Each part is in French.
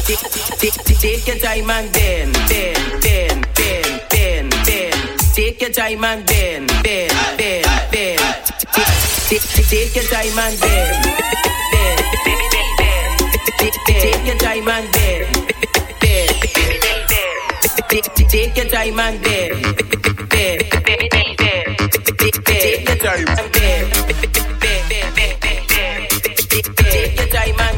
Take your time and bend. Take your time and bend. Take your time and bend. Take your time and bend. Take your time and bend. Take your time and bend. Take your time and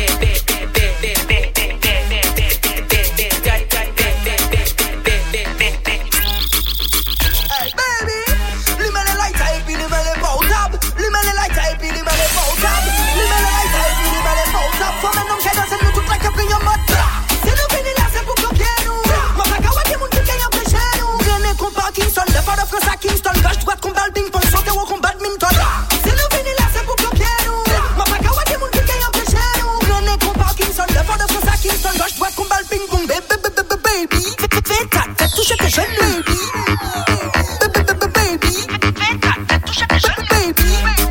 Kingston, gauche, droite, combat le ping-pong, chanter au combat de badminton. C'est le fini là, c'est pour bloquer nous. Ma paga, ouais, des mouns qui gagnent empêcher nous. Grenade, combat Kingston, le fort de France à Kingston, gauche, droite, combat le ping-pong, baby. Fais ta tête, touche tes jeunes, baby. Baby. Fais ta tête, touche tes jeunes, baby.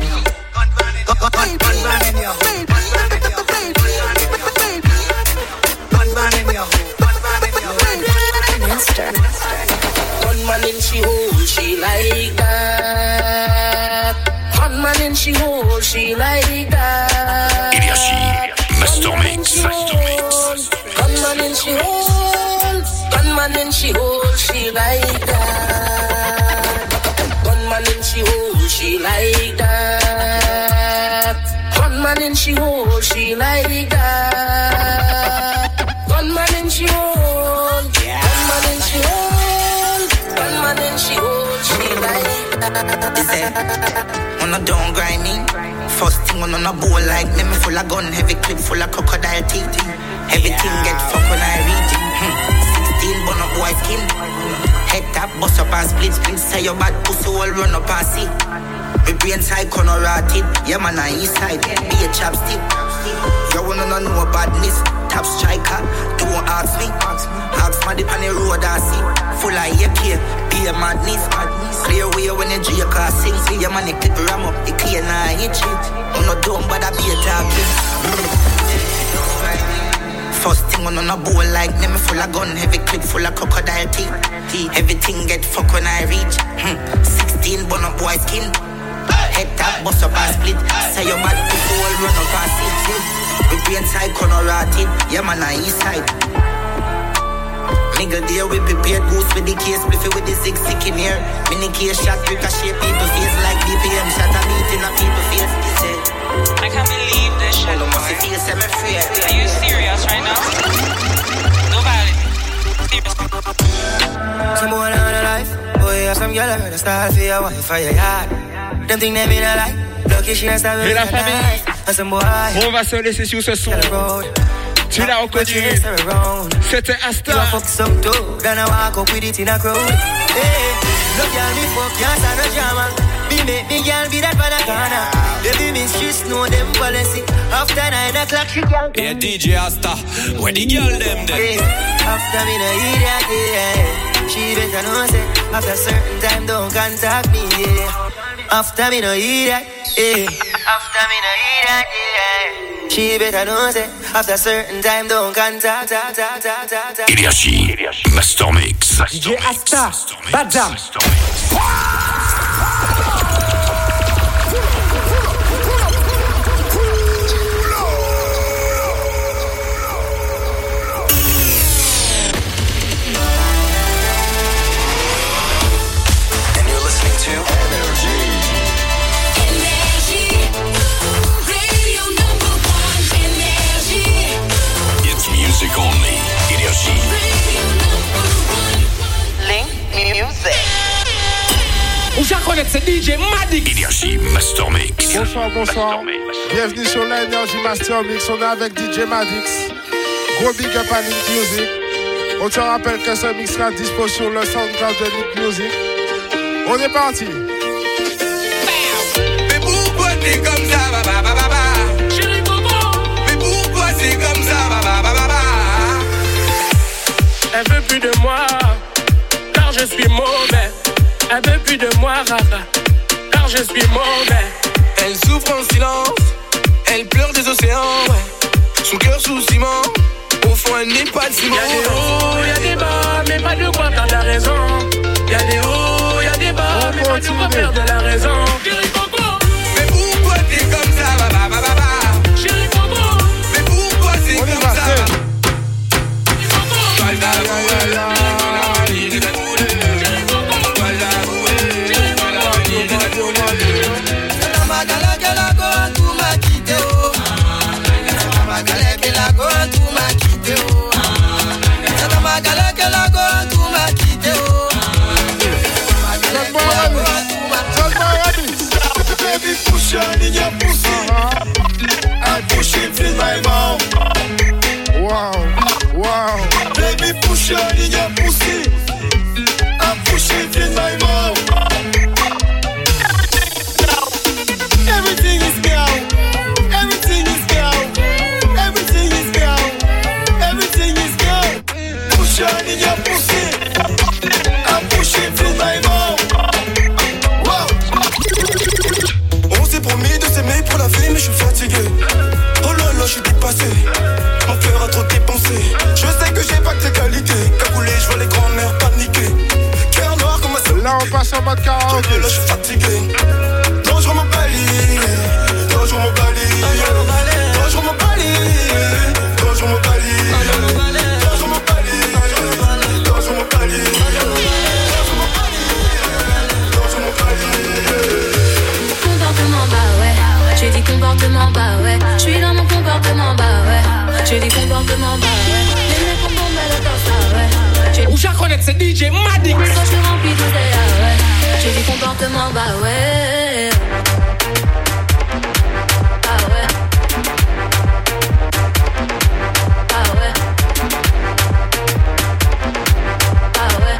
Gunman in she hole, she like that. Gunman in she hole, she like that. Iliashi, Master Mix. Gunman in she hole, gunman in she hole, she like that. Gunman in she hole, she like that. Gunman in she hole, she like that. Gunman in she hole, gunman in she hole, gunman in she hole, she like that. On a don't grind me. First thing on a bowl like me full of gun, heavy clip full of crocodile teeth. Everything get fuck when I reach 16 bun up boy skin. Head tap, bust up and split. Say your bad pussy all run up and see. My brain side corner rotted. Yeah man on east side, be a chapstick. You wanna know badness. Top striker, don't ask me. Ask my dip on the road and see. Full of AK, be a madness. Clear way when you drink or sing. See your money clip ram up, it clear now hit shit. I'm not dumb but I be a talking. First thing on a bowl like me full of gun, heavy clip full of crocodile teeth. Everything get fuck when I reach 16 bun up boy skin. Head tap, bust up and split. Say your bad people all run up and sit. We brain side corner rotted. Yeah man on east side. Nigga there we prepared goose with the case. Spliffy with the zig sick in here. Mini case shot ricochet people face like BPM shot a beat in a people face. I can't believe this shit. No must feel semi-free. Are you serious right now? Nobody. Some boy on a life. Boy, have some girl around the style for your wife for your yard. Them think they mean a lie. Lucky she has to be a knife. And some boy. On va se laisser sur ce son. Tu l'as reconnu. C'était Asta. You a fuck some too. Then I walk up with it in a crowd. Hey, look y'all me fuck, can't stand no drama. Me make me girl be that banana. Baby mistress know them policy. After 9 o'clock she can't come. Yeah, DJ Asta. Where the girl them then? Hey, after me no eat that, yeah. She better know say. After certain time don't contact me, yeah. After me no eat that, yeah. After me no eat that, yeah. She better know say. After certain time don't contact. Iliashi, Master Mix. DJ Asta, Badzam. Music only. Iliashi. Link Music. Où j'en connais, c'est DJ Madix. Iliashi Master Mix. Bonsoir. Master Mix. Bienvenue sur l'Energy Master Mix. On est avec DJ Madix. Gros big up à Link Music. On te rappelle que ce mix sera dispo sur le SoundCloud de Link Music. On est parti. Mais pourquoi t'es comme ça, ba. Chérie Bobo. Mais pourquoi c'est comme ça, ba. Elle veut plus de moi, car je suis mauvais. Elle veut plus de moi, rara, car je suis mauvais. Elle souffre en silence, elle pleure des océans, ouais. Son cœur sous ciment, au fond money, pas de ciment. Y'a des hauts, y'a des bas, mais pas de quoi perdre la raison. Y'a des hauts, y'a des bas, mais pas de quoi perdre la raison. Chérie Coco, mais pourquoi t'es comme ça, Chérie Coco, mais pourquoi c'est comme ça? Wow. Baby, push your in your pussy. I'm pushing in my mouth. Everything is girl. Everything is girl. Everything is girl. Everything is girl. Push your in your pussy. I'm pushing in my mouth. Wow. On s'est promis de s'aimer pour la vie, mais je suis fatigué. Oh là là, je suis dépassé. Mon cœur a trop dépensé. Je sais que j'ai pas que tes qualités. Cagoulé, je vois les grands-mères paniquer. Cœur noir comme un seul. Là, on passe en mode karaoké. Là, je suis fatigué. Dangereux mon bali. Dangereux mon bali. Dangereux mon bali. Dangereux mon bali. Dangereux mon bali. Dangereux mon bali. Dangereux mon bali. Comportement, bah ouais. J'ai dit comportement, bah ouais. Je suis dans mon comportement, bah ouais. J'ai dit comportement, bah ouais. Les mecs ont bombé le torse, ouais. Où j'ai reconnaître c'est DJ Madix. Quand je suis rempli de délire, ouais. J'ai dit comportement, bah ouais. Bah ouais. Bah ouais. Bah ouais.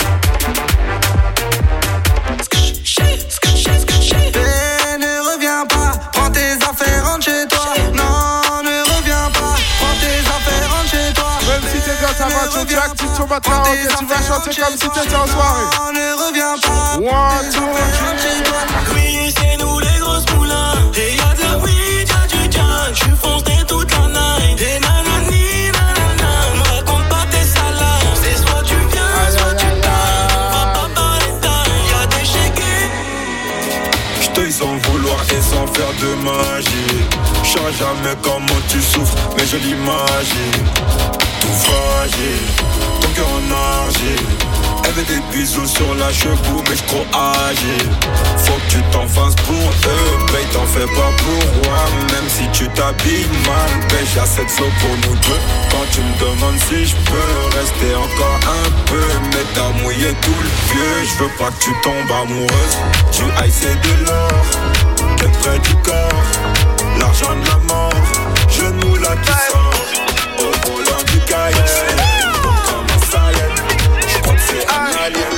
Ne reviens pas, prends tes affaires, rentre chez toi. Non, ne reviens pas, prends tes affaires, rentre chez toi. Même si t'es dans ta voiture, tu actives ton mode karaoké, tu vas chanter comme si t'étais en soirée. Non, ne reviens pas. 1, 2, 3. Oui, c'est nous les grosses moulins. Et y'a de la weed, y'a du junk. J'suis foncé toute la night. Et nanani, nanana. Me raconte pas tes salades. C'est soit tu viens, soit tu pars. On va pas parler d'ail. Y'a des chéqués. J't'aille sans vouloir et sans faire de magie. J'sais jamais comment tu souffres, mais je l'imagine. Tout fragile, ton cœur en argile. Elle veut des bisous sur la cheveux, mais j't'ro agile. Faut que tu t'en fasses pour eux, paye t'en fais pas pour moi. Même si tu t'habilles mal, paye j'ai assez de flow pour nous deux. Quand tu me demandes si j'peux rester encore un peu, mais t'as mouillé tout le vieux. J'veux pas que tu tombes amoureuse. Du high c'est de l'or, t'es près du corps. L'argent de la mort, genou là qui sort. Au volant du kayak, comme un Saiyan. J'crois que c'est un alien.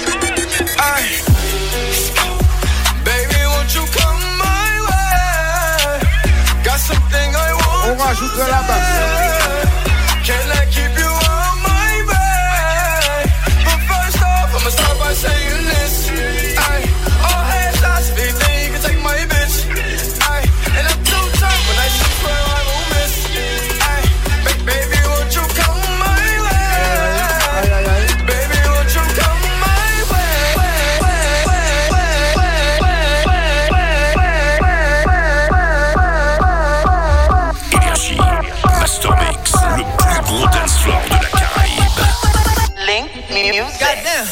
Baby, won't you come my way? Got something I want. On rajoute de la basse. Can I keep you on my way? But first off, I'ma start by saying this. All headshots, if you think you can take my bitch. And I'm too tough when I swear I won't miss. Baby, won't you come my way? Baby, won't you come my way? Énergie, Master Mix, le plus gros dance floor de la Caraïbe. Link Music. Goddamn.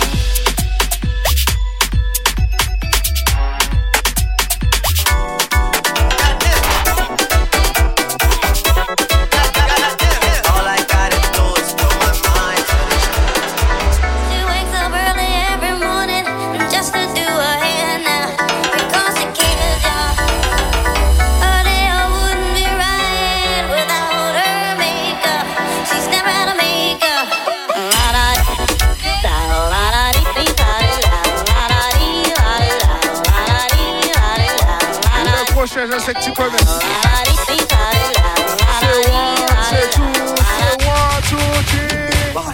She wakes up early every morning just to do her hair now. Because she can't a job. Her day wouldn't be right without her makeup. She's never had a makeup. Le prochain, je sais que tu connais. C'est 1, c'est 2, c'est 1, 2, 3.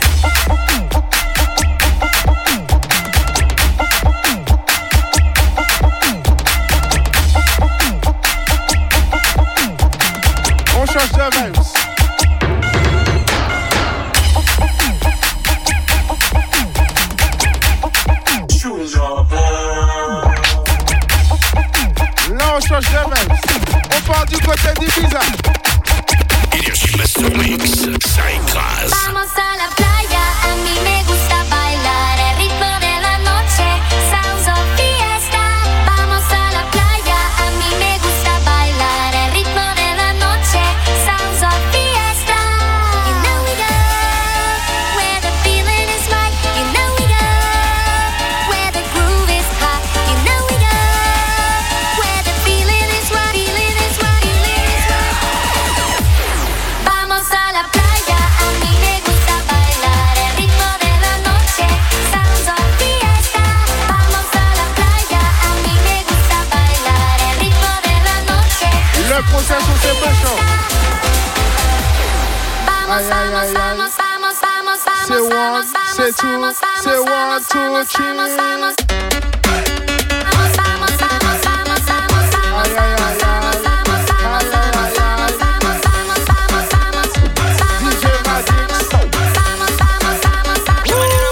On change de vibes. côté d'Ibiza. Énergie Master Mix, ça écrase. Vamos a la playa, a mí me gusta bailar el ritmo de la noche, sounds of fiesta. Vamos a la playa, a mí me gusta bailar el ritmo de la noche, sounds of fiesta. You know we go where the feeling is right. You know we go where the groove is hot. You know we go where the feeling is right. Feeling is right. Feeling is right. Vamos a la playa, a mí me gusta bailar el ritmo de la noche, sounds of fiesta. Vamos a la playa, a mí me gusta bailar el ritmo de la noche. Le proceso c'est méchant. Vamos, vamos, vamos, vamos, vamos, C'est vamos, one, vamos, c'est two, vamos, c'est vamos, one, two, vamos, three. vamos, vamos. Vamos, vamos, vamos, vamos, vamos, vamos, vamos, vamos, vamos, vamos, vamos, vamos, vamos, vamos, vamos. DJ Madix. Vamos, vamos, vamos, vamos.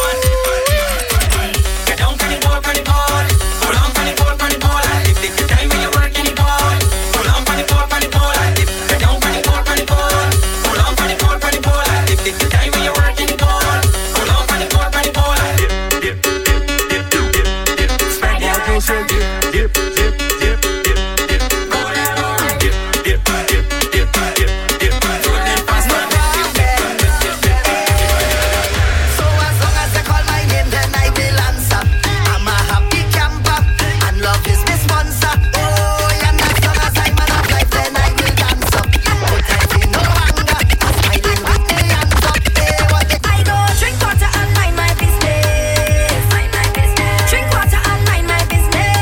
Get down for the ball, for the ball. Pull on for the ball, for the ball. If the time when you're working the ball. Pull on for the ball, for the ball. Get down for the ball, for the ball. Pull on for the ball, for the ball. If the time when you're working the ball. Pull on for the ball, for the ball. Dip, dip, dip, dip, dip, dip, dip. Spread your legs and dip, dip, dip, dip, dip, dip. Go down, dip, dip, dip, dip, dip, dip. Throw them fast, man. So as long as they call my name, then I will answer. I'm a happy camper, and love is my sponsor. Oh, and as long as I'm man of life, then I will dance up. Put it in no anger, smiling with the hands up. Hey, what the I go drink water and mind my business. Mind my business. Drink water and mind my business.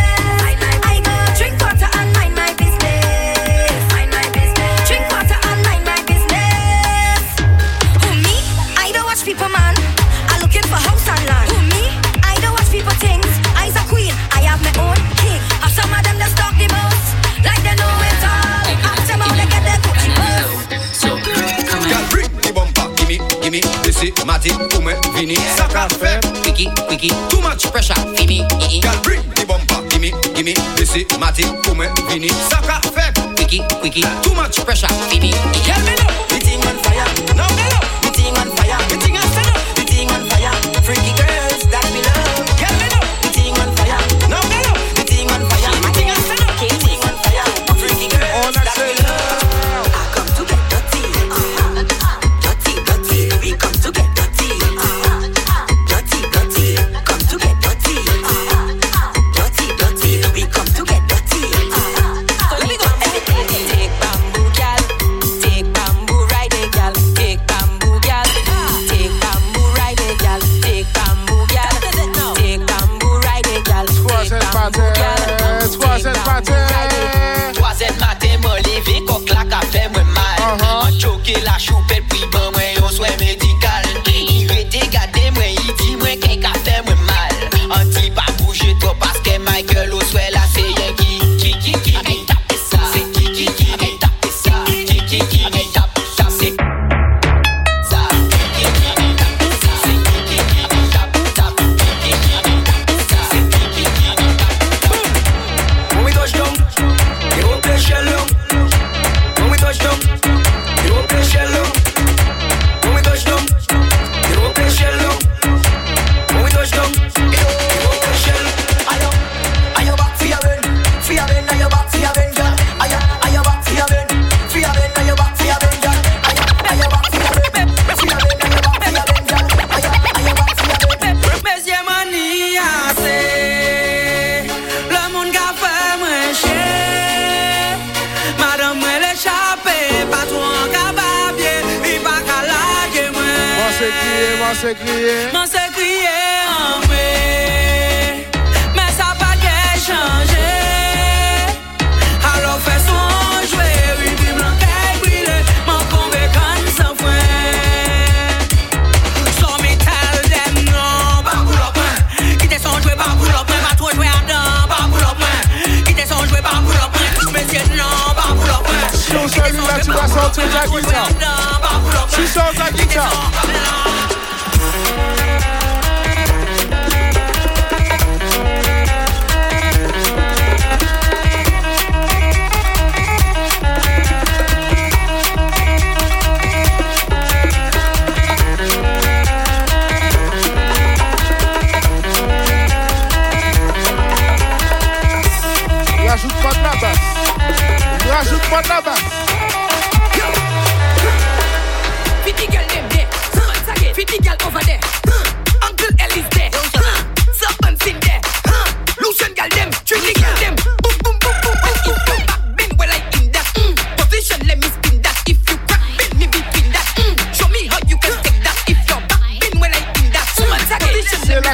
I go drink water and mind my business. Mind my business. Drink water and mind my business. Who me? I don't watch people, man. I'm looking for house and land. Who me? I don't watch people things. I's a queen. I have my own king. Have some of them that stalk the most, like they know it all. Ask them how they get their coochie buzz. So, girl, bring the bumper, gimme, this is Matty, Ume, Vini, Saka, Feb, Quickie, too much pressure, Fini, girl, bring the bumper, gimme, this is Matty, Ume, Vini, Saka, Feb, Quickie, too much pressure, Fini, girl, me know, the thing on fire, now me know, the thing on fire, the thing on fire, the thing on fire, freaky girls that we love, girl, me know, the thing on fire, now me know, the thing on fire, the thing on fire, the thing on fire, freaky girls that we love. I come to get dirty, dirty, dirty. We come to get dirty, dirty, dirty. Come to get dirty, dirty, dirty. We come to get dirty. So let me go. Take bamboo, gal. Take bamboo, ride it, gal. Take bamboo, gal. Take bamboo, ride it, gal. Take bamboo, gal. Take bamboo, ride it, gal. Troisième matin, troisième matin. Troisième matin, moi levé, coq la café, moi mal. En choqué la choupette, puis bon, moi yon soin médical. Il était gardé, moi il dit, moi qu'un café, moi mal. En dit pas bouger trop parce que Michael au soin là, c'est rien qui. C'est qui, tape ça. Qui tape ça, c'est ça. When we touch down, they won't play shallow. When we touch down, they won't play shallow. When we touch down, they won't play shallow. When we touch down, they won't play shallow. Ayo back for your ben, ayo back for your ben, girl. Ayo back for your ben, ayo back for your ben, girl. Ayo back for your ben, ayo back for your ben, girl. Ayo back for your ben. Monsieur Mani assez, le monde qu'a fait moins cher. Madame moi l'échappé, patron qu'a babier, il pas qu'à laguer moi. Moi c'est crié. Moi c'est crié en moi, mais ça pas qu'à changer. Alors fais son jouer, oui puis blanc qu'à brûler, m'en convaincre sans fin. So me tell them no, pas pour le point. Quittez son jouer, pas pour le point, pas trop jouer à dedans, pas pour le point. Quittez son jouer, pas pour le point, monsieur non, pas pour le point. Si on celui-là, tu vas sortir de la guitare. Tu sors de la guitare.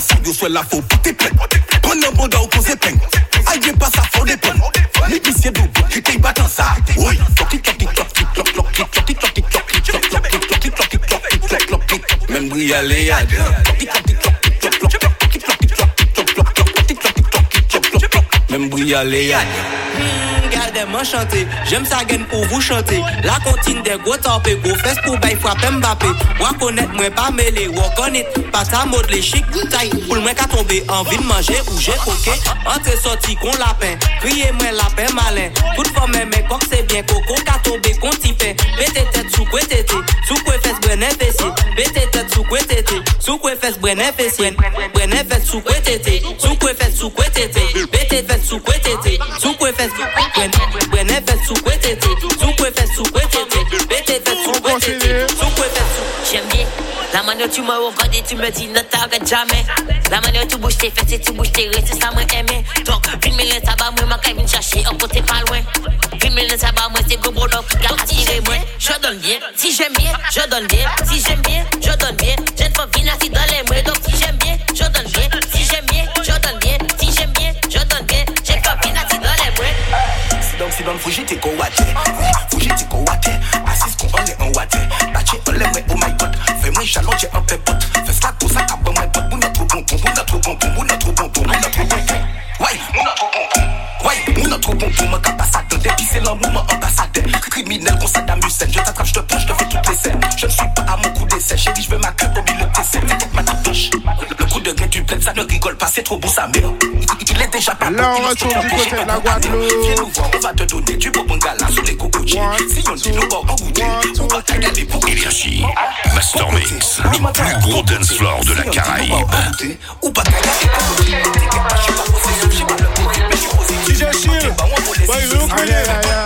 ensemble, yo soit la faux pour tes plaines. Prends un bon d'eau cause peine. Aïe pas ça faut des peines. Les policiers double, qui t'y battent en ça. Oui, même brille à l'éade. Même brille à l'éade. Gardez-moi chanter, j'aime ça gagne pour vous chanter. La comptine des gros tapés, go fesses pour bail frapper Mbappé. Moi connaître, moi pas mêlé, walk on it. Pas ta mode les chic, taille. Pour le moins qu'à tomber, envie de manger ou j'ai coqué. Entre sorti qu'on lapin, criez moi lapin malin. Toute forme mes coques c'est bien coco, qu'à tomber qu'on t'y fait. Mettez tête sous quoi tété, sous quoi fesses brené fessier. Mettez tête sous quoi tété, sous quoi fesses brené fessier. Brené fesses sous quoi tété, sous quoi fesses sous quoi tété. Mettez tête sous quoi tété, sous quoi fesses Brenner fait sous quoi tété, sous quoi fait sous quoi tété, bête fait sous quoi tété, sous quoi fait sous. J'aime bien la manière tu me regardes et tu me dis ne t'arrête jamais. La manière tu bouges tes fesses et tu bouges tes restes, c'est ça moi aimer. Donc, 20 000 tabac, moi ma viens chercher, un côté pas loin. 20 000 tabac, moi c'est gros bonhomme qui a attiré moi. Je donne bien, si j'aime bien, je donne bien. Si j'aime bien, je donne bien. J'aime pas venir assis dans les mots, donc si j'aime bien, je donne bien. Si j'aime bien, je donne bien. Si j'aime bien, je donne bien. J'aime pas venir assis dans les mots. Donc si dans le fougi t'es quoi fougi t'es quoi assis qu'on en est en watte bâti on l'aime oh my god fais-moi chalon j'ai un peu pote fais ça pour ça qu'à bon my pote mon notre bon mon notre bon mon notre bon mon notre bon ouais mon notre bon ouais mon notre bon pour me capacité depuis c'est l'amour ambassadeur criminel qu'on Saddam Hussein je t'attrape je te plonge je te fais toutes les scènes je ne suis pas à mon coup d'essai chérie je veux ma queue au milieu de tes scènes ma touche le coup de gré du plaid ça ne rigole pas c'est trop beau sa mère il est déjà pas là on retourne du côté de la Guadeloupe viens nous voir on va te donner du beau bungala sous les cocotiers si on dit nous bord en goûter on va t'agaler pour Énergie Master Mix, le plus gros dance floor de la Caraïbe. Ou pas t'agaler si je chill bah il veut connaître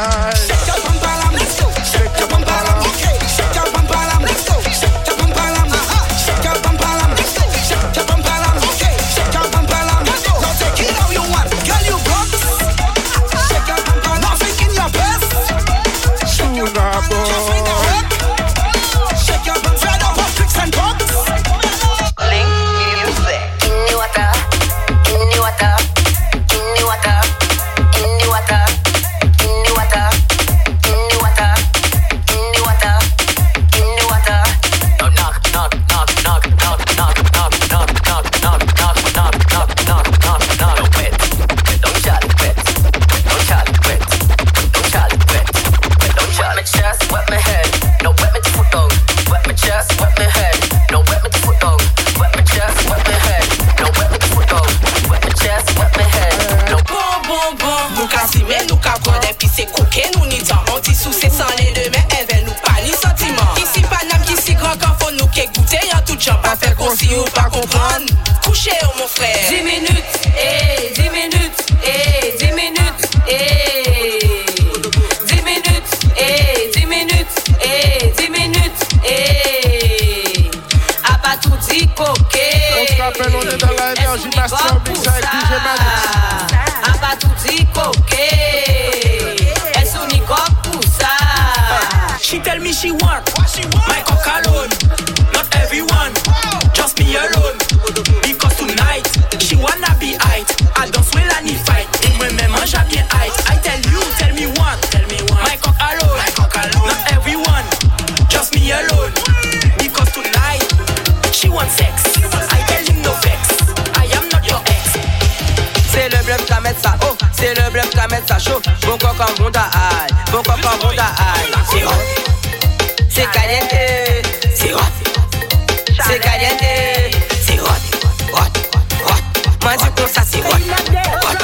Si ou pas comprendre, couchez mon frère. 10 minutes, 10 minutes, 10 minutes, 10 minutes, 10 minutes, 10 minutes, à pas tout dit coquet. On se rappelle, on est dans la énergie Master Mix avec DJ Madix. À pas tout dit coquet. Elle sonne comme pour ça. She tell me she want my cock alone, not everyone. Just me alone, because tonight she wanna be height. I don't swear any fight. Et moi-même mange bien height. I tell you, tell me one. My cock alone, not everyone. Just me alone, because tonight she wants sex. I tell him no vex. I am not your ex. C'est le bluff qu'à mettre ça haut, c'est le bluff qu'à mettre ça chaud. Bon coq en monde à aïe, bon coq en monde à aïe. C'est hot, c'est caliente, c'est hot. C'est caliente, c'est hot, hot, hot. Moi du coup ça c'est hot, hot.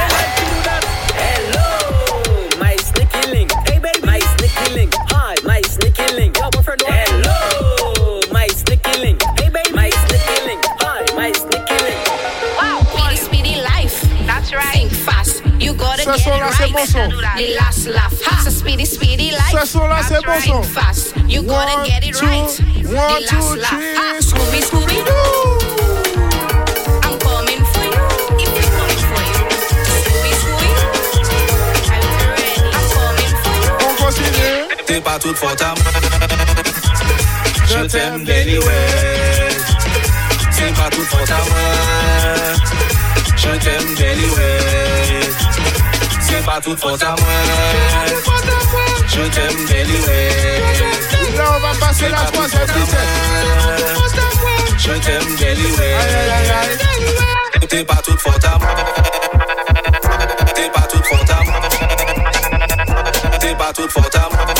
Hello, my sneaky link. Hey baby, my sneaky link. Hi, my sneaky link. Hello, my sneaky link. Hey baby, my sneaky link. Hi, my sneaky link. Wow, speedy, speedy life. That's right. Think fast. You gotta get it right. The last laugh. It's a speedy, speedy life. That's right. Think fast. You gotta get it right. The last laugh. Scooby, Scooby Doo. I'm coming for you. If it's coming for you. Scooby, Scooby Doo. I'm coming for you. On continue. T'es pas toute faute à moi. Je t'aime anyway. C'est pas toute faute à moi. Je t'aime délivré. C'est pas toute faute à moi. Je t'aime délivré. Là on va passer la troisième vitesse. Je t'aime délivré. T'es pas toute faute à moi. T'es pas toute faute à moi. T'es pas toute faute à moi.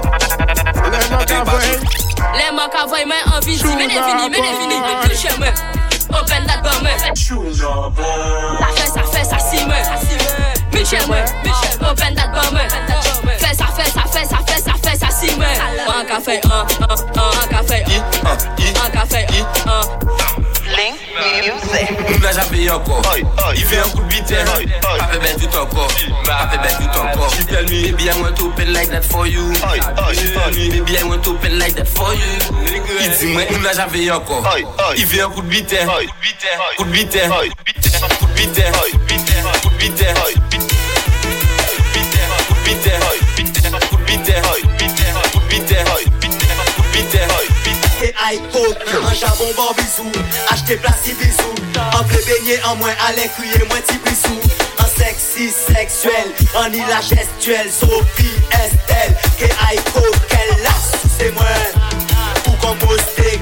Les mocs à voyer mais envie de mais fini. Touche moi. Open that bomb. Ça si moi. Michel moi. Open that bomb. Fais ça si moi. Un café, un café. Link music. Nous l'a jamais encore. Il fait un coup de vitesse. Pas fait mettre tout encore. She tell me, baby, I want to open like that for you. She tell me, baby, I want to open like that for you. Il dit, moi, nous l'a jamais encore. Il fait un coup de vitesse. Coup de vitesse. Aïe coke, un jabon bambisou, acheter plastique bisou, en blé baigné en moins à l'écuyer, moins petit bisou, en sexy sexuel, en île gestuelle, Sophie Estelle, que aïe coke, qu'elle la sous c'est moi, ou composté,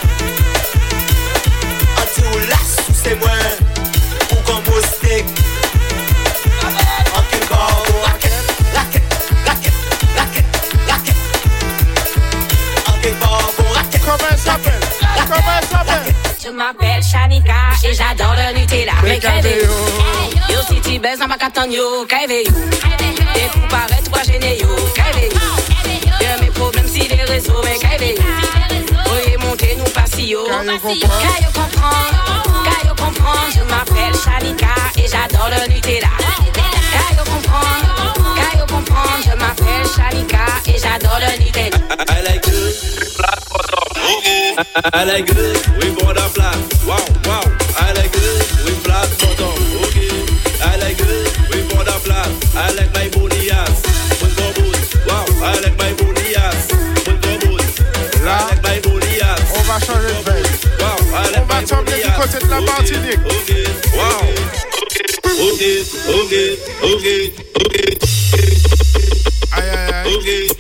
en tirou la sous c'est moi, ou composté, en quel barreau, raquette, en quel barreau. Comment elle s'appelle? Je m'appelle Shanika et j'adore le Nutella. Mais qu'avez-vous? Yo, si tu baises dans ma carton, yo, qu'avez-vous? T'es fou, paraît toi gêné, yo, qu'avez-vous? Y'a mes problèmes si les réseaux, mais qu'avez-vous? Oyez monter, nous passi, yo. Qu'aille comprendre, je m'appelle Shanika et j'adore le Nutella. Qu'aille comprendre, je m'appelle Shanika et j'adore le Nutella. I like good, flat bottom. Okay. I like good, we border flat. Wow. I like good, we flat bottom. Okay. I like good, we border flat. I like my bony ass. Wow. I like my bony ass. Là, I like my bony ass. On va changer de veille. Wow. I like on va tomber du côté de la Martinique. Okay. Wow. Okay. Aïe. Okay.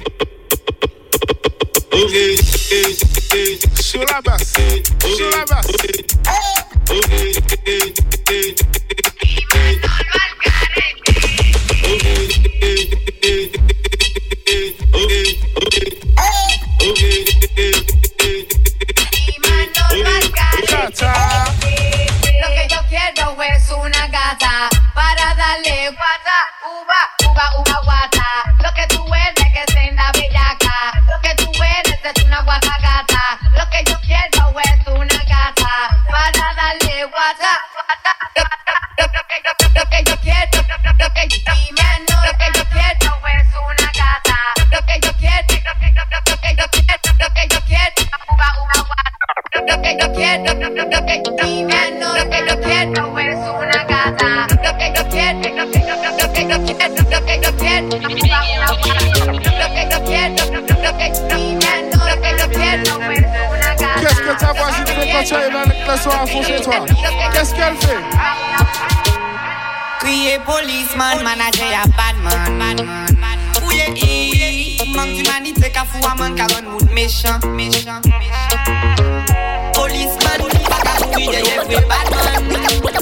Sur la basse. Lo que yo quiero es una gata para darle guata, uva, guata. Lo que tú eres que se la bellaca. Lo que tú eres es una guata gata. Lo que yo quiero es una gata para darle guata. Lo que yo quiero, lo que yo quiero es una gata. Lo que yo quiero, uva, guata. Lo que yo quiero es una gata. Lo que yo quiero, Qu'est-ce que ta voisine fait quand tu arrives avec le soir à fond chez toi? Qu'est-ce qu'elle fait? Crier policeman, manager a badman. Ouye, manque d'humanité qu'a fou à man car on mood méchant. Policeman, pas qu'à fouiller des vrais badman.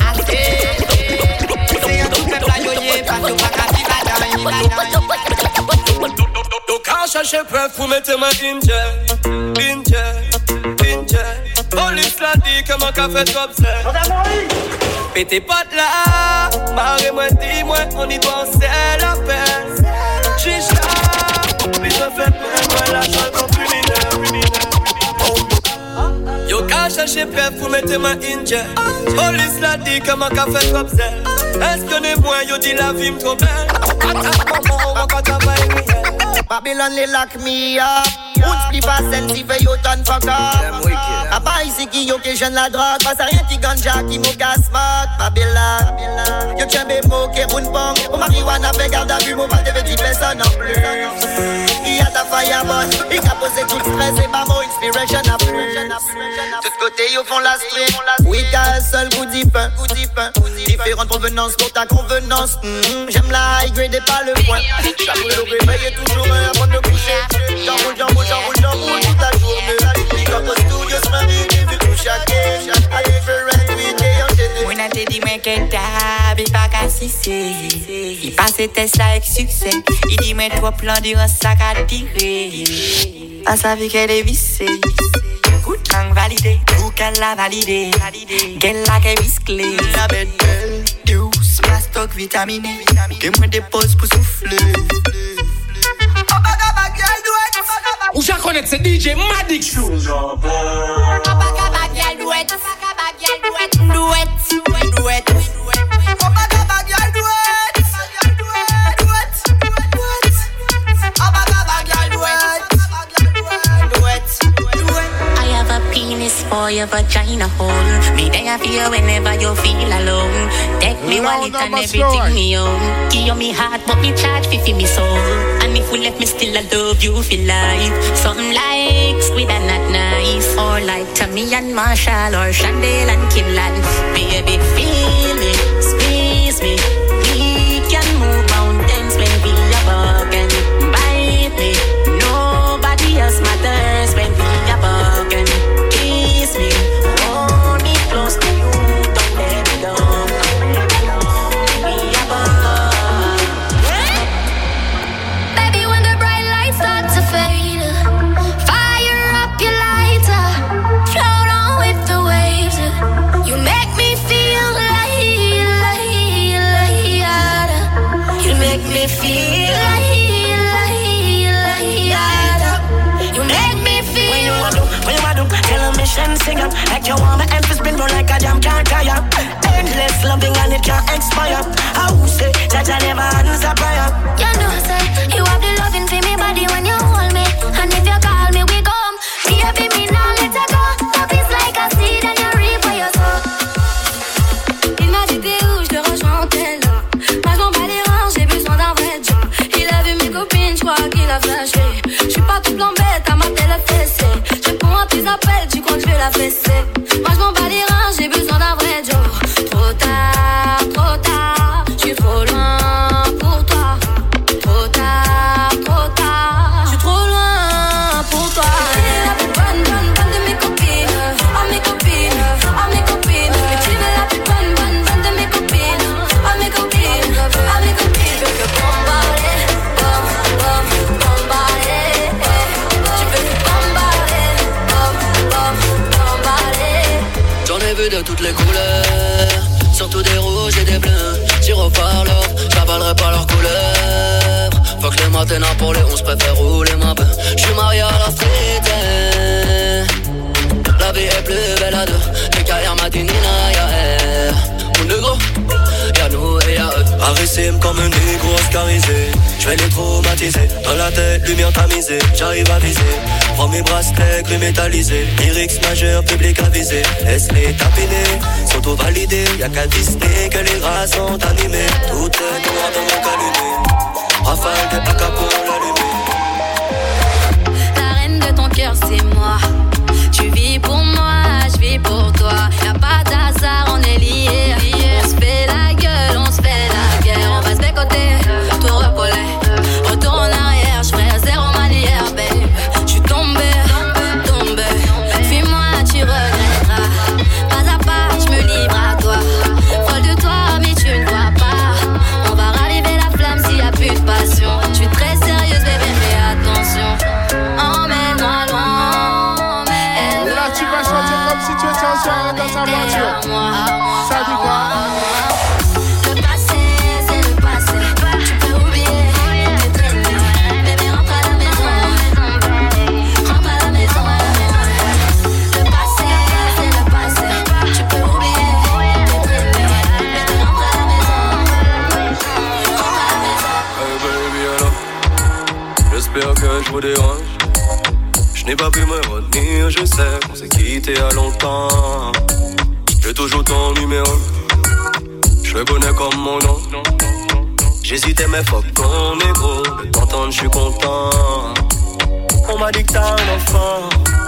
C'est un tout peuple à yoyer, pas de pas qu'à vivre là-dedans. Yo can't chercher preuve pour mettre ma inject. Police l'a dit que mon café trop ça. Pété pote là, marre-moi, dis-moi, on y doit c'est la peine. Chicha, puis je fais moi la chance comme criminel. Yo can't chercher preuve pour mettre ma inject. Police l'a dit que mon café trop ça. Espionnez-moi, yo dit la vie m'tro belle. Maman, on va travailler. Babylon les lock me up. Wood split pas sensible, yo ton fuck up. A pas ici qui yo que jeune la drogue. Pas rien qui ganja qui mou casse mat. Babylon, yo tchembe mo ke boun bang. Au marijuana fait garde à vue, mon pas de 10 personnes non plus. Il y a ta fireball, il a posé tout stress et pas mon inspiration a plus. Tout côté côté, ils font la street. Oui, t'as un seul goodie pain. Différentes provenances pour ta convenance. J'aime la high grade et pas le point. J'avoue le réveil est toujours un avant de coucher. J'enroule toute la journée. Comme au studio, ce mardi, j'ai vu tout chaque different week-end enchaîné. Moi, n'a te dit, moi, qu'elle t'a, mais pas qu'à cesser. Il passe test avec succès. Il dit, mais toi, plan durant sa à tirer. À sa vie qu'elle est vissée. Coup de langue validé, tout qu'elle l'a validé. Qu'elle l'a qu'elle visclée. La belle belle, douce, plastoc vitaminé. Que moi dépose pour souffler. Où j'en connais, c'est DJ Madix. For your vagina hole. Me there for you whenever you feel alone. Take me wallet and everything me own. Give me heart but me charge for me soul. And if we left me still I love you for life. Something like squid and not nice. Or like Tommy and Marshall or Chandel and Kimlan. Baby feel me, squeeze me. We can move mountains when we are walking. Bite me, nobody else matters when we are walking. Me, hold me close to you, don't let me go. Baby, when the bright lights start to fade, fire up your lighter, float on with the waves. You make me feel like, you make me feel like, you make me feel. When you want to tell a mission, sing up like you want my emphasis spin roll like a jam can't tire. Endless loving and it can't expire. I will say that I never answer prayer. You know, say you have the loving for me body when you hold me, and if you call me, we come. Baby, me now let you go. Love is like a seed and you reap what you sow. Il m'a dit t'es où, je te rejoins, t'es là. Moi je m'en bats les reins, j'ai besoin d'un vrai job. Il a vu mes copines, je crois qu'il a flashé. Je suis pas tout blanc bête, à ma télé fessée. Tes appels, tu crois que je vais la fesser. Moi je m'en bats les reins, j'ai besoin d'un vrai job. Trop tard, je suis trop loin pour toi. Trop tard, je suis trop loin pour toi. Tu es la plus bonne de mes copines. Oh mes copines, oh mes copines. Et tu es la plus bonne de mes copines. Oh mes copines, oh mes copines. Je veux bombarder, bombarder. Tu veux bombarder. J'en ai vu de toutes les couleurs, surtout des rouges et des bleus. Tire par l'or, j'avalerai pas leurs couleurs. Faut que les matins pour les 11 préfère rouler ma peu. J'suis marié à la street. La vie est plus belle à deux. Les carrières matinina, y'a elle. Mon négro, y'a nous et y'a eux. Arissime comme un négro oscarisé. J'vais les traumatiser. Dans la tête, lumière tamisée. J'arrive à viser. Prends mes bracelets gris métallisés. Lyrics majeurs, public avisé. Laisse-les tapiner, sont tout validés. Y'a qu'à Disney que les rats sont animés. Tout est noir dans mon calumet. Rafale de AK pour l'allumer. La reine de ton cœur, c'est moi. Tu vis pour moi, je vis pour toi. Y'a pas d'hasard, on est liés. On se fait la gueule, on se fait la guerre. On va se bécoter, tour de polais. Retour en arrière, je ferai zéro manière, babe. J'suis tombé. Fuis-moi, tu regretteras. Pas à pas, je me livre à toi. Folle de toi, mais tu ne vois pas. On va raviver la flamme s'il y a plus de passion. Je suis très sérieuse, bébé, fais attention. Emmène-moi loin. Et là, tu vas chanter comme si tu étais en soirée dans ta voiture. Ça dit quoi? Le passé, c'est le passé. Tu peux oublier tes traînées. Bébé, rentre à la maison. Rentre à la maison. Le passé, c'est le passé. Tu peux oublier tes traînées. Bébé, rentre à la maison. Rentre à la maison. Hey baby, alors, j'espère que je vous dérange. Je n'ai pas pu me retenir, je sais qu'on s'est quitté à longtemps. J'ai toujours ton numéro, je le connais comme mon nom. J'hésitais mais fuck ton négro, de t'entendre je suis content. On m'a dit que t'as un enfant,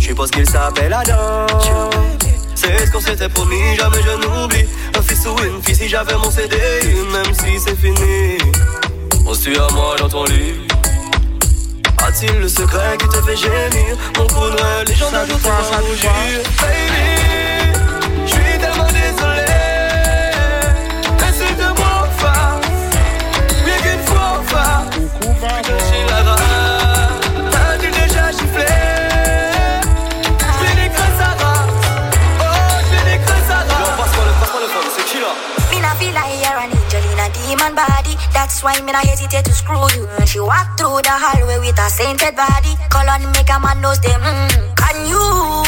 J'suppose qu'il s'appelle Adam. C'est ce qu'on s'était promis, jamais je n'oublie. Un fils ou une fille si j'avais mon CD, même si c'est fini. Penses-tu à moi dans ton lit? A-t-il le secret qui te fait gémir? Mon coup de rêve, les gens d'ajouter à rougir. Baby, j'suis tellement désolé. Mais c'est de moi en face, bien qu'une fois en face. J'ai la rage, t'as-tu déjà giflé? J'vais des creux à race, oh j'vais des creux à race. Yo, passe-moi le phone, c'est qui là? Me not feel like you're an angel in a demon body. That's why me not hesitate to screw you. She walk through the hallway with a sainted body. Call on make a man knows them. Can you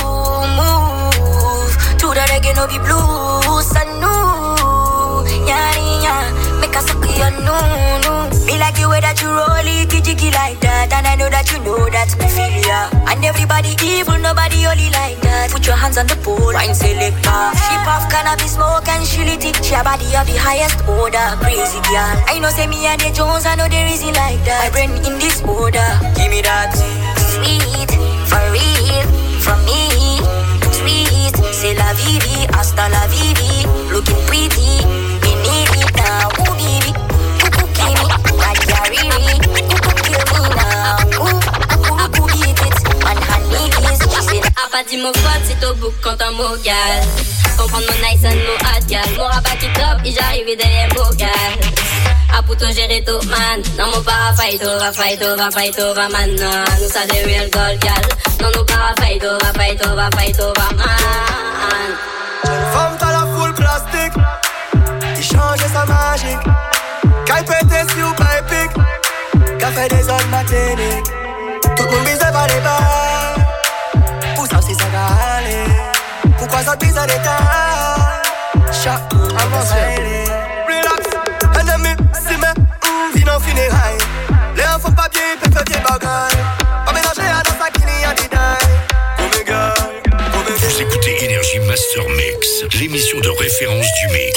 move to the reggae no be blues? I know, yeah, make a suck your no. Me like the way that you roll it, jiggy like that, and I know that you know that's me feel ya. And everybody evil, nobody only like that. Put your hands on the pole, wine selector. She puff cannabis smoke and she lit it. She a body of the highest order, crazy girl. I know say me and the Jones, I know there is it like that. My brain in this order, give me that sweet, for real, from me. Sweet, c'est la vie, hasta la vie. Looking pretty, me need it now, ooh baby. Cuckoo kill me, like Yariri. Cuckoo kill me now, ooh beat it. And honey kiss, she said. A pas dit mon faute, c'est au bout quand un mot gal. Comprendre mon nice and mon hot gal. Mon rabat qui top, et j'arrive derrière mon gal. A puto gérer tout man. Non mon para fight over man. Nous ça des real gold gal. Non nous para fight over man. Femme t'as la full plastique. Il change sa magique. Qu'elle pète si ou pas épique. Qu'elle fait des autres matiniques. Tout le monde bise par les bas. Pour ça aussi ça va aller. Pourquoi ça bise à l'état? Chaque monde va s'aider. Relax, ennemi, si mais vie non funérailles. Les enfants pas bien, ils peuvent bien bagaille. Pas mélanger à dans sa clinique à Omega. Vous écoutez Énergie Master Mix, l'émission de référence du mix.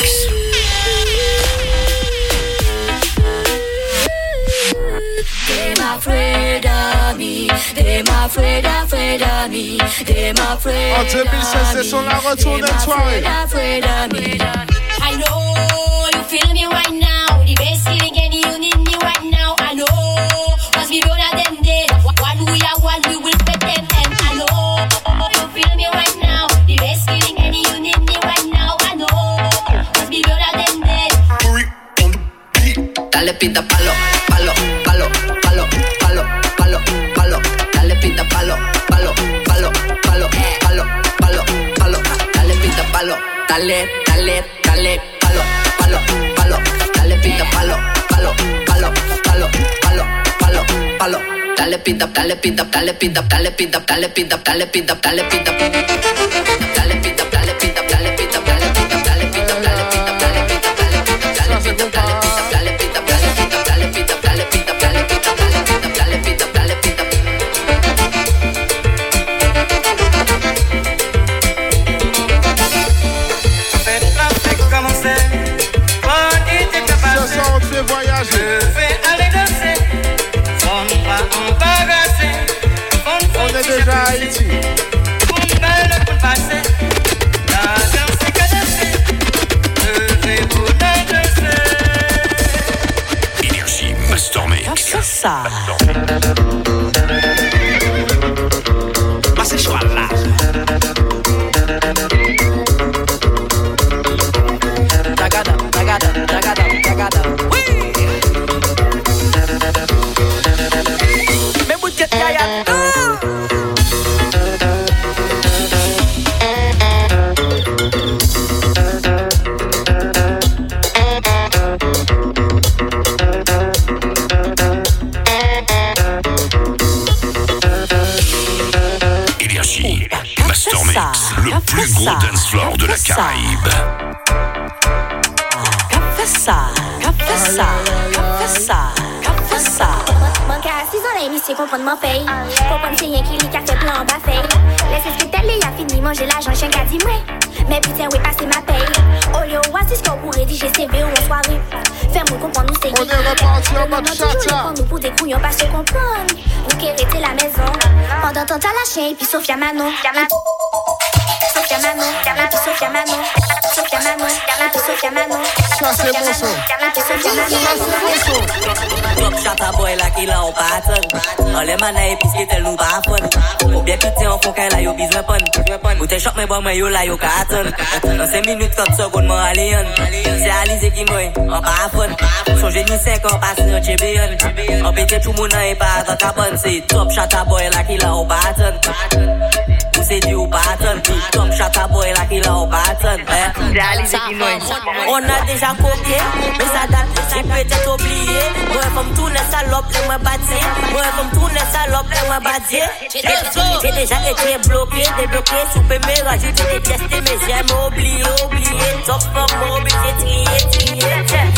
Them afraid of me, them afraid of me, them afraid of me. En 2016, c'est son la retour d'une soirée. I know you feel me right now. The best feeling and you need me right now. I know, cause we don't have them dead. One we are one, we will put them. And I know you feel me right now. The best feeling and you need me right now. I know, cause we don't have them dead. Dale pita palo, palo, palo, palo, palo, palo, palo. Dale pita palo, palo, palo, palo, palo, palo, palo. Dale pita palo, dale, dale, dale, palo, palo, palo. Dale pita palo, palo, palo, palo, palo, palo, palo. Dale pita, dale pita, dale pita, dale pita, dale pita, dale pita, dale pita. Dale pita, dale pita, dale pita, dale pita, dale pita, dale pita, dale pita, dale pita, dale pita, dale pita, dale pita, dale pita, dale pita, dale pita, dale pita, dale pita, dale pita. Faites la fête commencer. Ce soir on te fait voyager. Je vais aller danser. On va embarrasser. On est déjà à Haïti. On va le passer. La danse est qu'à danser. Je vais vous la danser. Énergie Master Mix. C'est ça. Mas c'est chouette là. Tagada. Oui. Mais vous êtes gaillard. Énergie Master Mix, le plus gros dance floor de la Caraïbe. Mon gars, 6 ans là, initié, comprendre mon paye. Comprendre c'est rien qui lit carte plan en bas fait. Laisse ce que t'as a fini, manger l'argent, chien qu'a dit moi. Mais putain, oui, passer ma paye. Au lieu oasis qu'on pourrait rédiger CV ou en soirée. Fais-moi comprendre, nous c'est on est reparti en mode cha-cha. Nous pour des couillons pas se comprendre. Nous qui hériter la maison. Pendant ton temps lâché, puis Sophia Manon. Sophia Manon, et puis Sophia Manon. Sophia Manon, et puis Sophia Manon. Ça c'est bon son. Ça c'est bon son. Top chata boy la qui la on pattern. On les manaille puisque tel nous pas fun. Faut bien pitié en fond qu'elle a yo besoin pun. Ou t'es choc mais bon moi yo la yo carton. Dans 5 minutes 30 secondes moi alien. C'est Alizé qui moi en pas fun. Son génie 5 ans passe en champion. En pété tout moun et pas dans cabane. C'est top chata boy la qui la on pattern. Ou c'est du ou pattern. Top chata boy la qui la on pattern. C'est Alizé qui moi. On a déjà copié, mais ça date, j'ai peut-être oublié. Moi comme tous les salopes, les moi bâtis. Moi comme tous les salopes, les moi bâtis. J'ai déjà été bloqué, débloqué. Sous PME, j'ai détesté, mais j'ai oublié. Top forme, obligé, trier.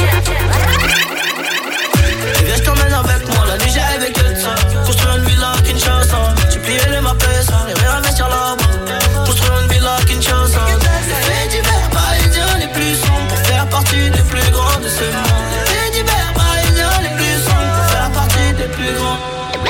Viens, je t'emmène avec moi, la nuit j'ai avec elle. Construire une villa à Kinshasa. Tu plies les ma pèse, les verres investir là-bas. Construire une villa à Kinshasa. Les divers parisiens les plus sombres pour faire partie des plus grands de ce monde. Les divers parisiens les plus sombres pour faire partie des plus grands.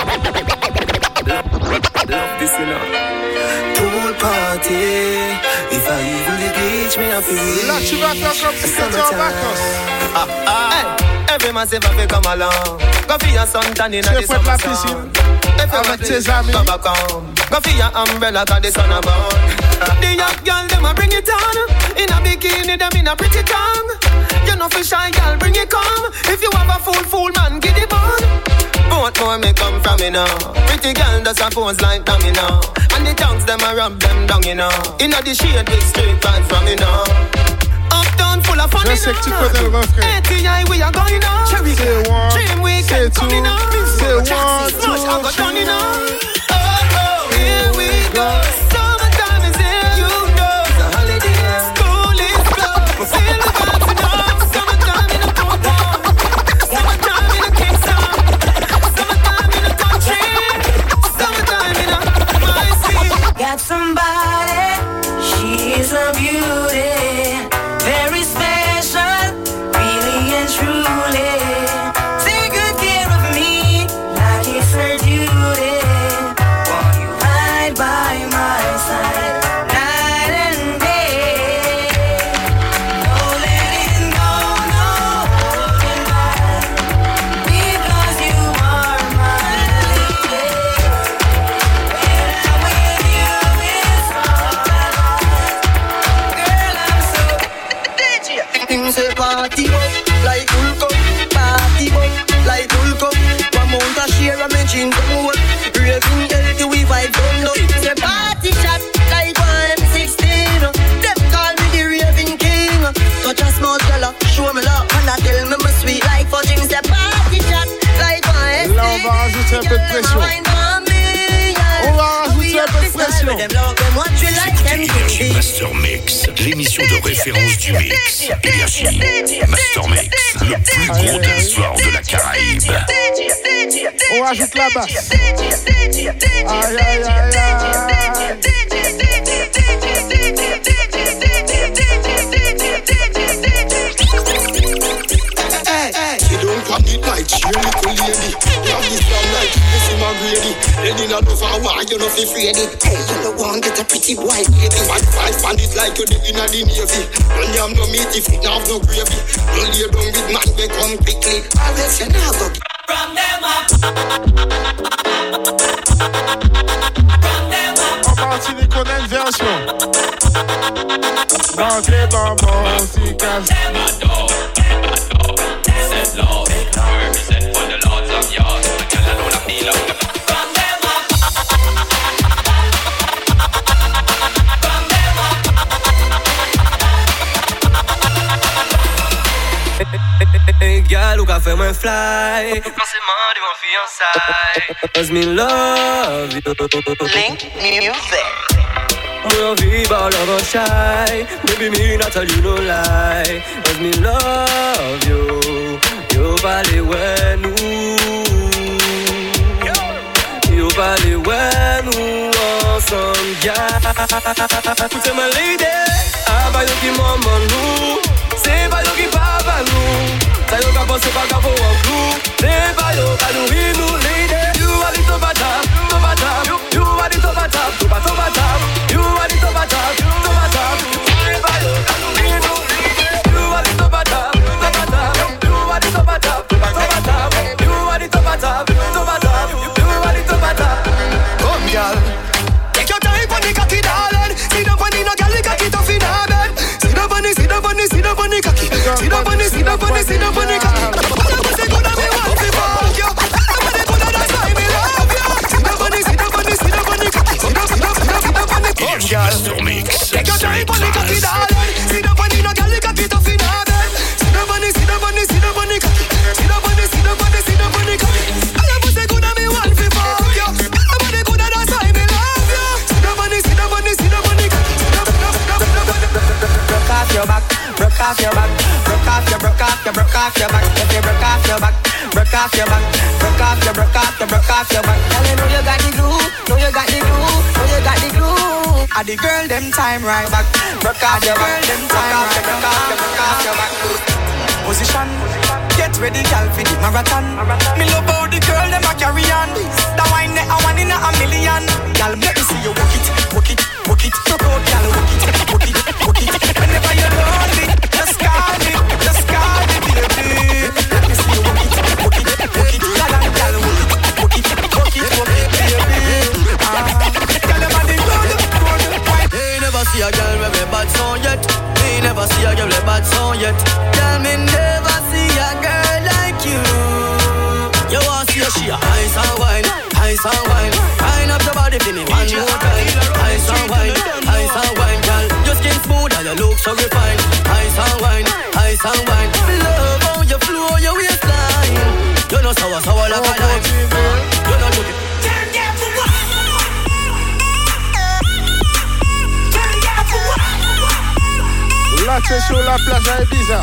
Pool party, if I even the beach, me I feel. Là tu vas faire comme si c'était en vacances. Every man say baby come along. Go for your suntan in the summer sun. Avec tes amis. Go for your umbrella 'cause the sun a burn. The young girl them a bring it on. In a bikini them in a pretty tongue. You know for shy girl bring it come. If you have a fool man get it on. Both more may come from me now. Pretty girl does a pose like dummy now. And the tongues them a rub them down you know. In a the shade with straight right from me now. Uptown full of fun. Je sais que tu connais le refrain. ATI we are going on. C'est one, Dream weekend coming on. c'est one, Smash I go down you know. two. Oh, here we go. Summertime is here, you know. It's a holiday. School is closed. We feel the vibes enough. Summertime in a Portmore. Summertime in a Kingston. Summertime in a country. Summertime in a my city. Got somebody, she's a beauty, very special, really and truly. Take good care of me, like it's her duty. Want you right by my side, night and day. No letting go, no holding back, because you are my lady. When I'm with you, it's all I want. Girl, I'm so Things say party like Hulk, party like Hulk. One month a share a mention come up. Raving healthy we vibe down low. Say party shot like 1M16. Them call me the raving king. Touch a small fella, show me love, and I tell me my sweet like fudging. Say party shot like 1M16. Là on va rajouter un peu de pression. On va rajouter un peu de pression. DJ Master Mix, l'émission de référence du mix. Énergie, Master Mix, le plus gros dance floor de la Caraïbe. On rajoute la basse. Aïe aïe aïe aïe. You don't panic like cheer little lady. Love this damn like this in my grady. Then in a do for a while you know fi afraid it. Hey, you don't want get a pretty boy lady. One five and it's like you the in a the navy. Don't you have no meat if you have no gravy. Don't lay down with man they come quickly. Always you now go from them up. En Martinique on a une version. Dans les bonbons, si casse. Hey, girl, ou qu'a fait moi fly. Forcément, devant fiançailles. Cause me love you. Link music. Moi, vive all over shy. Baby, me not tell you no lie. Cause me love you. You valez ouais nous. You valez ouais nous ensemble, yeah. Écoutez ma lady. Ah, bah, yo qui maman nous. C'est pas yo qui papa nous. Ça yo ka pense pas qu'à faut un clou. Les baillots, qu'à nous lady. You are the top of top, top of top. You are the top of top, top of top. You are the top of top, top of top. Les baillots, qu'à nous lady. You are the top of top, top of top. You are the top of top, top of top. You are the top of top, top of top. You are the top of top. Come, girl. Take your time on the cocky, darling. See the bunny, no girl, the cocky tough in her bed. See the bunny, see the bunny, see the bunny cocky. See the bunny, see the bunny, see the bunny cocky. All of us say good and me want to fuck you. Nobody good and that's why me love you. See the bunny, see the bunny, see the bunny cocky. See the bunny, come, girl. Take your time on the cocky, darling. See the bunny, no girl, the cocky tough in her bed. See the bunny, see the bunny, see the bunny cocky. See the bunny, see the bunny, see the bunny cocky. All of us say good and me want to fuck you. Nobody good and that's why me love you. See the bunny, see the bunny, see the bunny cocky. Broke off your back, broke off your back, broke off your back. If you broke off your back, broke off your back, broke off your back. Girl, you know you got the glue, know you got the glue, know you got the glue. And the girl them time right back, broke off your girl them time right back, broke off your back. Position, get ready, girl, for the marathon. Me love how the girl them a carry on. The wine that I want in a million. Girl, let me see you walk it, walk it, walk it. Broke out, girl, walk it, walk it, walk it. Whenever you're lonely, just call me, baby. Let me see you walk it, walk it, walk it. Girl, walk it, walk it, walk it, baby. Girl, them a the good. Hey, never see a girl with a bad song yet. Me never see a girl with a bad song yet. Girl, me never see a girl like you. You want to see a she a ice and wine, ice and wine. Wine up the body for me one more time. Ice and wine, girl. Your skin smooth and your look so refined. Ice and wine, ice and wine. Love how you flow your waistline. You know sour, sour like a lime. You know do it. Turn down for what? Turn down for what? Là, c'est sur la plage à Ibiza.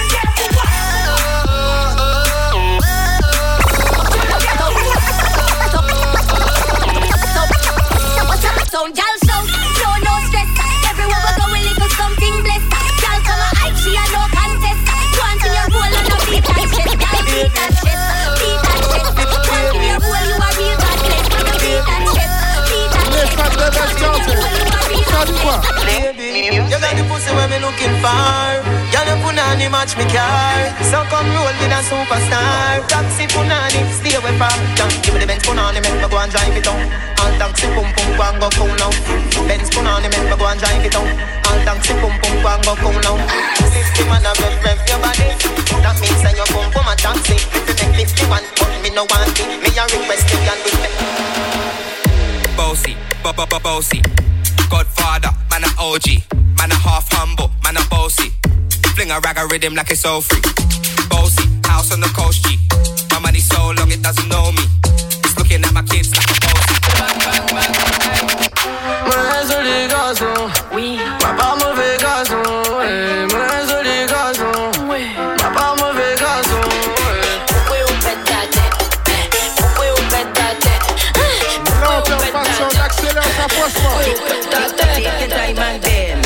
So, y'all, so no stress. Everywhere we go, we live something blessed. Y'all come on, I see no contest. One in your roll and a beat and shit. Y'all beat and shit, beat and shit. One in your roll, you are real bad blessed. Beat and shit, beat and shit. One in your roll, you are real bad blessed. Baby, you got the pussy where me looking for. Y'all no punani match me car. So come roll with a superstar. Taxi punani, stay away from. Give me the Benz punani, make me go and drive it on. All taxi pum pum go and go cool now. Benz punani, make me go and drive it on. All taxi pum pum go and go cool now. 50 man a rev your body. That means that you pum pum a taxi. If you make 51, but me no want it. Me a request you can with me. Bossy, bossy. Godfather, man a OG. Man a half humble, man a bossy. Fling a rag a rhythm like it's all free. Bossy, house on the coast G. My money so long it doesn't know me. It's looking at my kids like a bossy. Bang, bang, bang, bang. Main sur les gazons, oui. M'a pas mauvais gazon, ouais. Main sur les gazons, oui. M'a pas mauvais gazon, ouais. Pourquoi on pète ta tête? Pourquoi on pète ta tête? Non, t'es pas sur l'accélère, ça passe pas. Take your time and bend.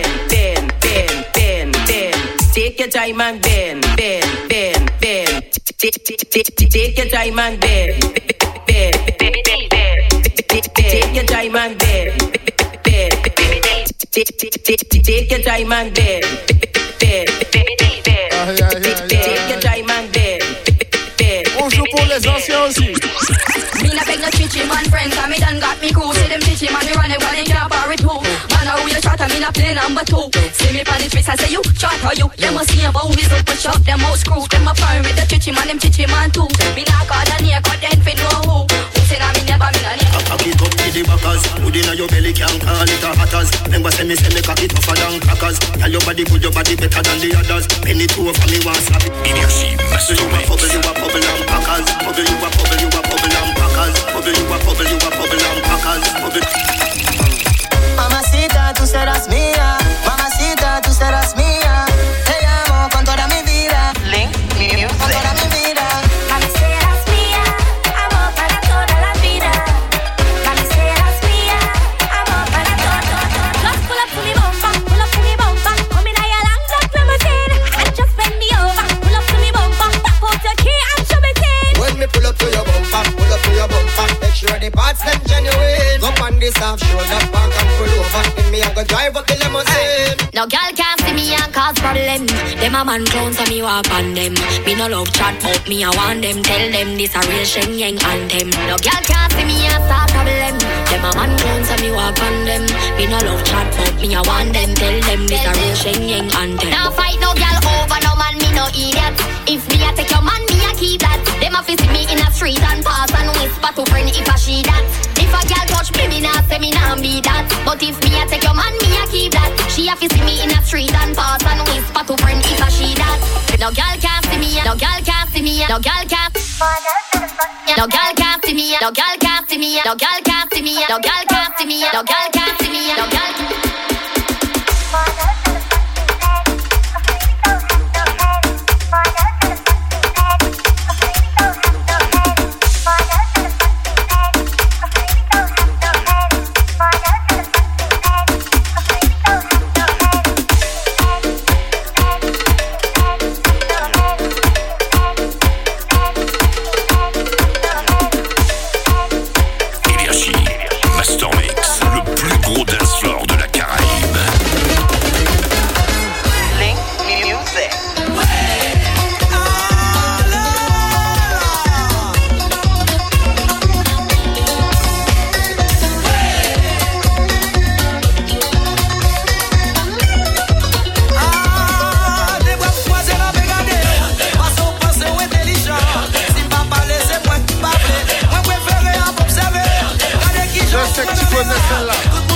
Take your time and bend. Take your time and bend. Take your time and bend. Take your time and bend. Take your time and bend. On joue pour les anciens aussi. Me not beg no twitchy man friends, and me done got me cool. See them twitchy man, me run it while they can't bar it too. Man, how you shot, and me not play number two. See me pan the twist, I say you shot or you. Them must see about me, so push up them out screw. Them a firm with the twitchy man too. Me not got a near, cut then fit no who. Who say that me never me not near. Cock it up to the backers. Put in your belly, can't call it a hatters. Remember say me cock it tougher than crackers. Tell your body good, your body better than the others. Penny two for me, one slap it. Énergie Master Mix. Bubble, you a bubble and packers. Bubble, you a bubble, you a bubble and packers. Bubble, you a bubble, you a bubble and packers. Bubble. Mamacita, tú serás mía. Mamacita, tú serás mía. Te amo con toda mi vida. Link music. Con toda mi vida. Mami, serás mía, amor para toda la vida. Mami, serás mía, amor para todo. Just pull up to me bumper, pull up to me bumper. Come in a your long black limousine and just bend me over. Pull up to me bumper. off, shoulder back and pull over. And me I go drive up the limousine. No girl can't see me and cause problem. Them a man clowns and me walk on them. Me no love chat but me I want them. Tell them this a real Sheng Yang anthem. No girl can't see me and start problem. Them a man clowns and me walk on them. Me no love chat but me I want them. Tell them this a real Sheng Yang anthem. Now fight no girl over no man, me no idiot. If me a take your man, me a keep that. Them a visit me in a street and pass and whisper to friend if I she that. If a girl touch me, me nah say me nah be that. But if me a take your man, me a keep that. She a visit me in a street and pass and whisper to friend if I she that. No girl can't see me, no girl can't see me, no girl can't. No girl can't see me, no girl can't see me, no girl can't see me, no girl can't see me, no girl can't see me, no girl. Master Mix, le plus gros dance floor de la Caraïbe. Link Music. Je sais que tu connais celle-là.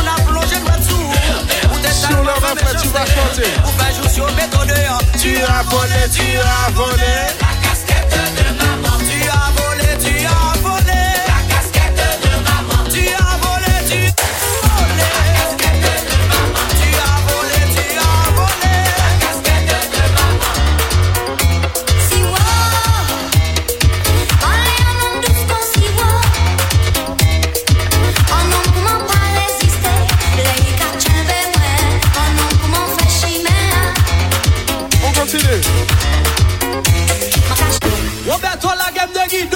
Sur le refrain, tu vas chanter. Tu as volé, tu as volé. La casquette de maman. Tu as volé, tu as volé. La casquette de maman. Tu as volé, tu as volé. La casquette de maman. Tu as volé, tu as volé. La casquette de maman. Si allez un homme douce si un homme comment pas résister. Les cachets de moi. Un homme comment faire chimère. On continue. Roberto la game de Guido.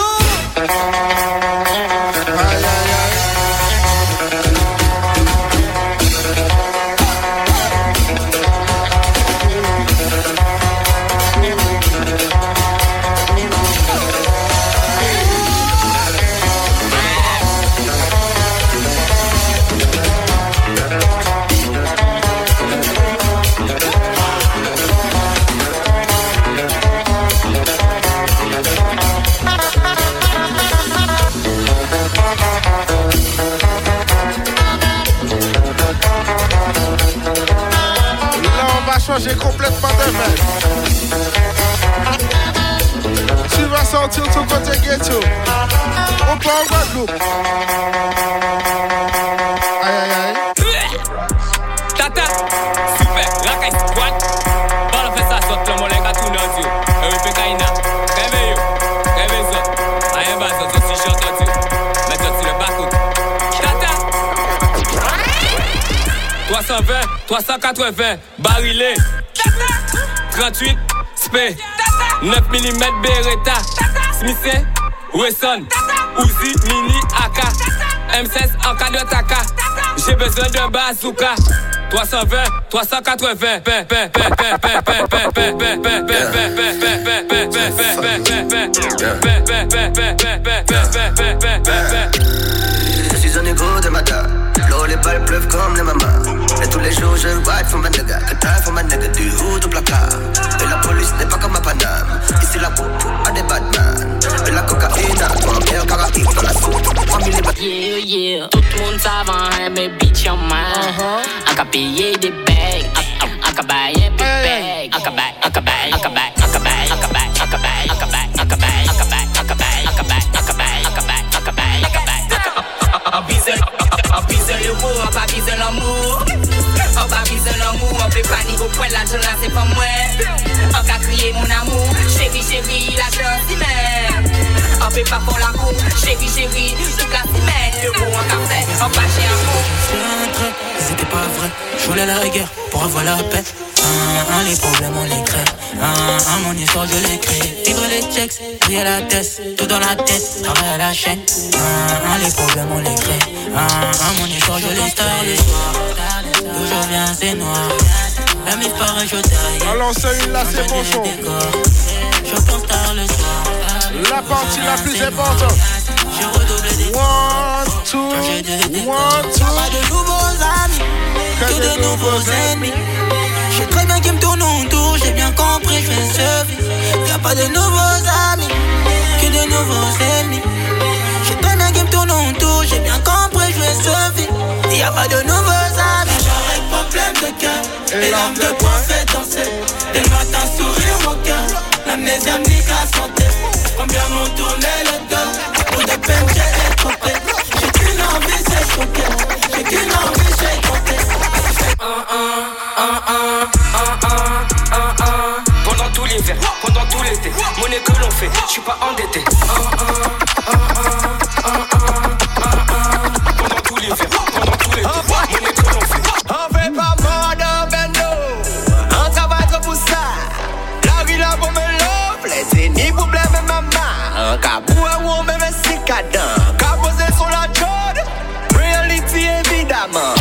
Aïe, aïe, aïe. Changer complètement de main. Tu vas sortir ton côté ghetto. On part en Guadeloupe. Aïe aïe aïe. Tata, super, racaille squad. Bala fait ça, saute le mollet à tout notre yeux. Et oui, pécaïna. Réveille-yo, réveille-yo. Aïe, bah, ça, si je chante dessus. Mais ça, c'est le bateau. Tata. 320, 380, barilé. 38, spé. 9 mm Beretta. Smith, Wesson. Uzi, Mini, AK. M16, en cas de taka. J'ai besoin d'un bazooka. 320, 380. Je suis un négro de matin. L'eau, les balles pleuvent comme les mamans. Et tous les jours je ride for my nigga. Que t'as for my nigga du hood au placard. Et la police n'est pas comme ma Paname. Ici la peau à des badman. Et la cocaïne à toi, bien Caraïbe dans la soupe. 3000 Yeah, yeah. Tout le monde savant, mais bitch en main. On peut payer des bags. On peut bailler des bags. On peut bailler, on peut bailler, on peut bailler, on peut bailler, on peut bailler, on peut bailler, on peut bailler, on peut bailler, on peut bailler, on peut bailler, on peut bailler, on peut bailler, on peut bailler, on peut bailler, on peut bailler. On bise le mot, on pas bise l'amour. On pas bise l'amour, on fait panique au point de l'argent là, c'est pas moi. On va crier mon amour, chérie, chérie, la chance c'est même. On fait pas pour la cour, chérie, chérie, toute la semaine. Le mot en café, on pas chez amour. C'était pas vrai, je voulais la guerre pour avoir la paix. Les problèmes on les crée. Mon histoire je l'écris. Vivre les checks, briller la tête, tout dans la tête, travailler à la chaîne. Les problèmes on les crée. Mon histoire je les crée. D'où je viens c'est noir. La mif paraît je taille. Alors c'est une là c'est bon son. Je pense tard le soir. La partie la plus importante. J'ai redoublé des 1, 2, 1, 2. Pas de nouveaux amis, que de nouveaux ennemis. J'ai très bien qui me tourne autour, j'ai bien compris, je fais ce vie. Y'a pas de nouveaux amis, que de nouveaux ennemis. J'ai très bien qui me tourne autour, j'ai bien compris, je fais ce vie. Y'a pas de nouveaux amis. J'arrête problème de cœur, les larmes de poing fait danser. Des matins sourire mon cœur, l'amnésie me nique la santé. Combien m'ont tourné le dos, pour des peines j'ai écouté. J'ai qu'une envie, c'est choquer. J'ai qu'une envie, j'ai compté. Pendant tout l'hiver, pendant tout l'été, monnaie que l'on fait, je suis pas endetté. Pendant tout l'hiver, pendant tout l'été, monnaie que l'on fait. On fait pas mort dans Bendo, on travaille trop pour ça. La vie là pour me l'offre, c'est ni problème maman. Kabou ou on me met si cadent, caposé sur la chaude, reality évidemment.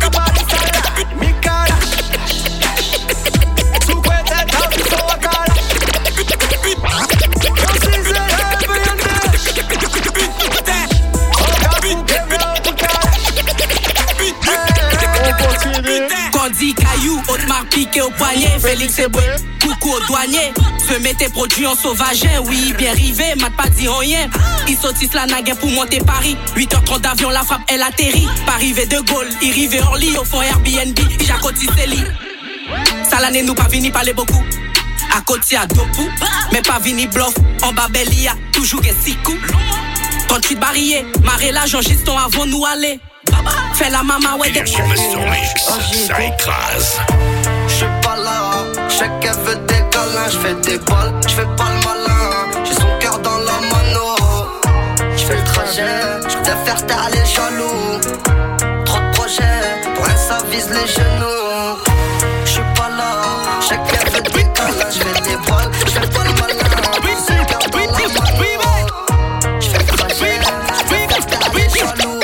Candy, caillou, haute marque piqué au poignet. Félix et Boué, coucou au douanier. Se mettait produit en sauvagin, oui, bien rivé, m'a pas dit rien. Ils sautissent la naguère pour monter Paris. 8h30 d'avion, la frappe, elle atterrit. Paris V de Gaulle, il rivé Orly, au fond Airbnb, Jacoti Célie. Ça l'année nous pas vini parler beaucoup. À côté à Dopou, mais pas vini bluff. En Babelia, toujours et 6 coups. 38 barrières, marrer la Jean-Giston avant nous aller. Fais la maman, ouais, bien sûr, Master Mix, ça écrase. J'suis pas là, chacun veut des câlins, j'fais des balles, j'fais pas le malin. J'ai son cœur dans la mano, j'fais le trajet, j'voudrais faire taire les jaloux. Trop de projets, pour un ça vise les genoux. J'suis pas là, chacun veut des câlins, j'fais des balles, j'fais pas le malin. J'ai son cœur dans la mano, j'fais le trajet, j'voudrais faire taire les jaloux.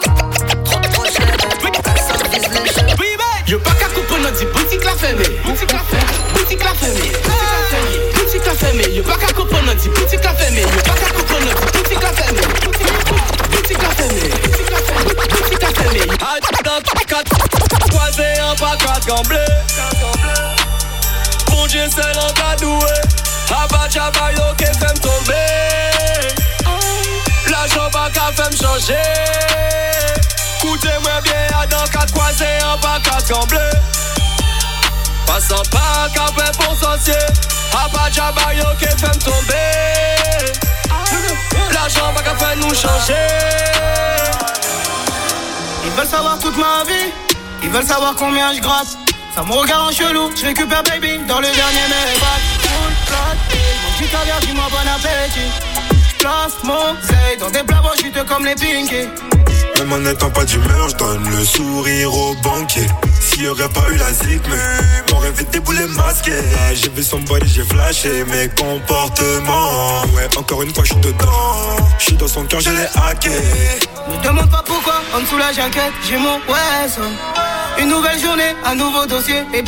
Yo pas qu'à couper notre boutique la fermée. Boutique la fermée. Boutique la fermée. Boutique la fermée. Yo pas qu'à couper notre boutique la fermée. Yo pas qu'à couper notre boutique la fermée. Boutique la fermée. Boutique la fermée. Dans 4 croisés en pas 4 gamblés. Mon Dieu c'est l'encadoué. Abacha bayo qui fait me tomber. L'argent pas qu'à faire me changer. Écoutez-moi bien, dans 4 croisés en bas 4 en bleu. Passant pas qu'à faire pour sorcier. Abacha bayo qui fait me tomber. L'argent pas qu'à faire nous changer. Ils veulent savoir toute ma vie. Ils veulent savoir combien je gratte. Ça me regarde en chelou. Je récupère baby dans le dernier Maybach. Full flat, mon petit caviar, dis-moi bon appétit. J'place mon zay dans des plats juteux comme les Pinky. Même en n'étant pas d'humeur, je donne le sourire au banquier. S'il y aurait pas eu la zip, mais m'aurait fait débouler masqué. J'ai vu son body, j'ai flashé mes comportements. Ouais, encore une fois, je suis dedans. Je suis dans son cœur, je l'ai hacké. Ne demande pas pourquoi, en dessous la jaquette, j'ai mon Wesson. Une nouvelle journée, un nouveau dossier. Et